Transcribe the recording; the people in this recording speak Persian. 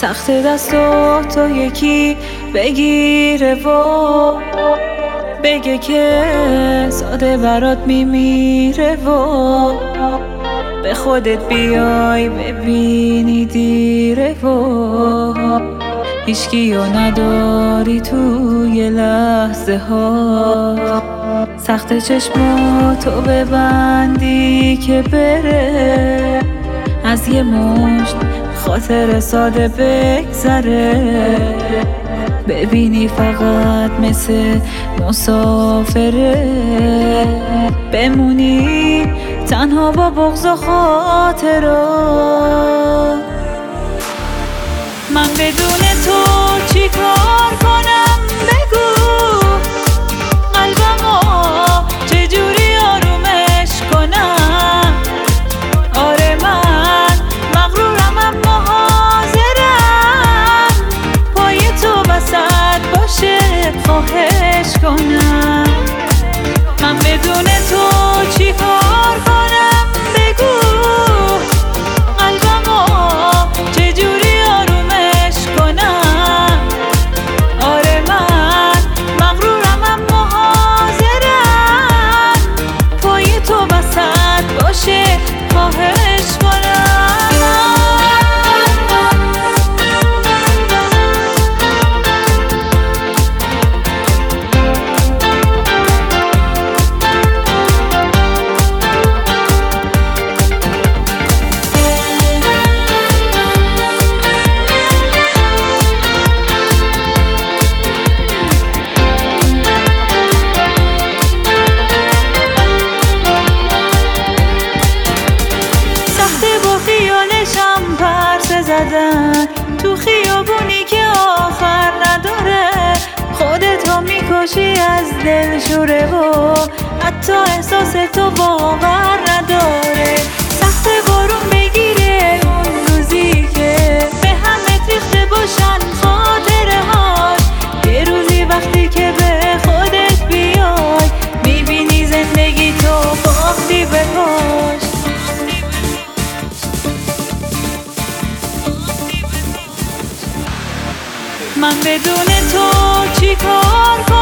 سخت دستو تو یکی بگیره و بگه که ساده برات میمیره و به خودت بیای ببینی دیره و هیچکیو نداری توی لحظه ها. سخت چشماتو ببندی که بره از یه مشت خاطر ساده بگذره، ببینی فقط مثل مسافره بمونی تنها با بغض و خاطرات. من بدون تو چی کار کنم بگو، قلبمو چجوری آرومش کنم. آره من مغرورم اما حاضرم پای تو وسط باشه خواهش کنم. من بدون تو چی کار کنم بگو، قلبمو چجوری آرومش کنم. آره من مغرورم اما حاضرم پای تو وسط باشه خواهش کنم. تو خیابونی که آخر نداره خودتو میکشی از دلشوره و حتی احساس تو باور نداره. سخت بارون بگیره اون روزی که به همه ریخته باشن خاطره هاش. یه روزی وقتی که به خودت بیای میبینی زندگی تو باختی به پاش. من بدون تو چی کار کنم